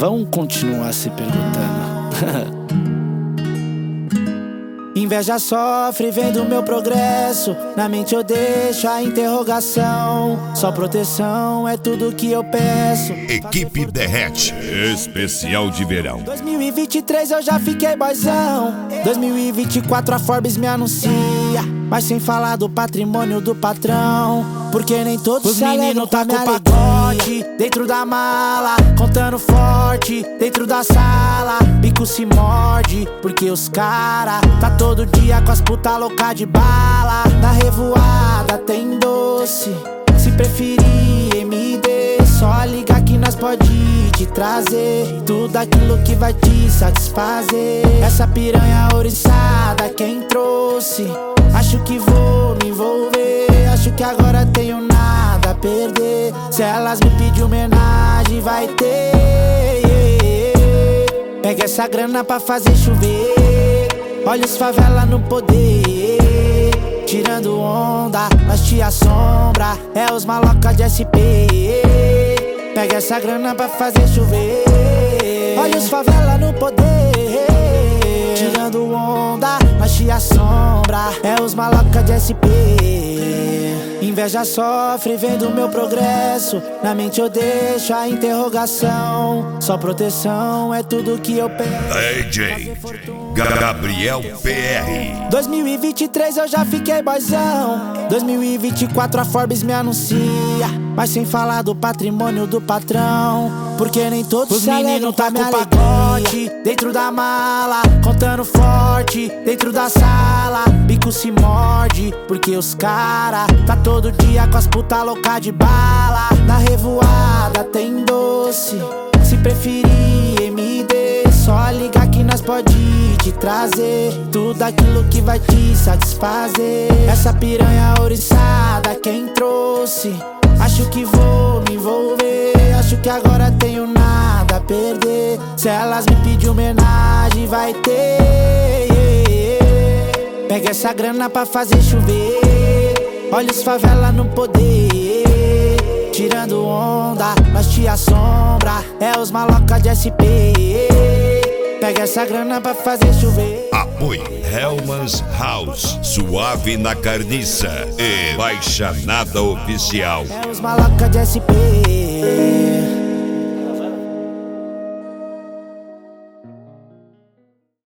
vão continuar se perguntando. Inveja sofre vendo meu progresso. Na mente eu deixo a interrogação. Só proteção é tudo que eu peço. Equipe Derrete, especial de verão. 2023 eu já fiquei boizão. 2024 a Forbes me anuncia, mas sem falar do patrimônio do patrão. Porque nem todos os meninos tá com pacote dentro da mala, contando forte dentro da sala. Bico se morde, porque os cara tá todo dia com as puta louca de bala. Na revoada tem doce, se preferir MD, só liga que nós pode te trazer tudo aquilo que vai te satisfazer. Essa piranha ouriçada quem trouxe, acho que vou me envolver. Acho que agora tenho nada a perder. Se elas me pedirem homenagem vai ter. Pega essa grana pra fazer chover. Olha os favela no poder, tirando onda, nós te assombra. É os maloca de SP. Pega essa grana pra fazer chover. Olha os favela no poder, tirando onda, nós te assombra. É os maloca de SP. Inveja sofre vendo meu progresso. Na mente eu deixo a interrogação. Só proteção é tudo que eu peço. DJ Gabriel PR. 2023 eu já fiquei boizão. 2024 a Forbes me anuncia, mas sem falar do patrimônio do patrão. Porque nem todos os meninos tá com pacote dentro da mala, contando forte dentro da sala. Bico se morde, porque os cara tá todo dia com as puta louca de bala. Na revoada tem doce, se preferir MD, só liga que nós pode te trazer tudo aquilo que vai te satisfazer. Essa piranha ouriçada quem trouxe, acho que vou me envolver. Acho que agora tenho nada a perder. Se elas me pedirem homenagem vai ter. Pega essa grana pra fazer chover. Olha os favela no poder, tirando onda, nós te assombra. É os maloca de SP. Pega essa grana pra fazer chover. Apoio Hellmann's House, suave na carniça e Baixanada Oficial. É os maloca de SP.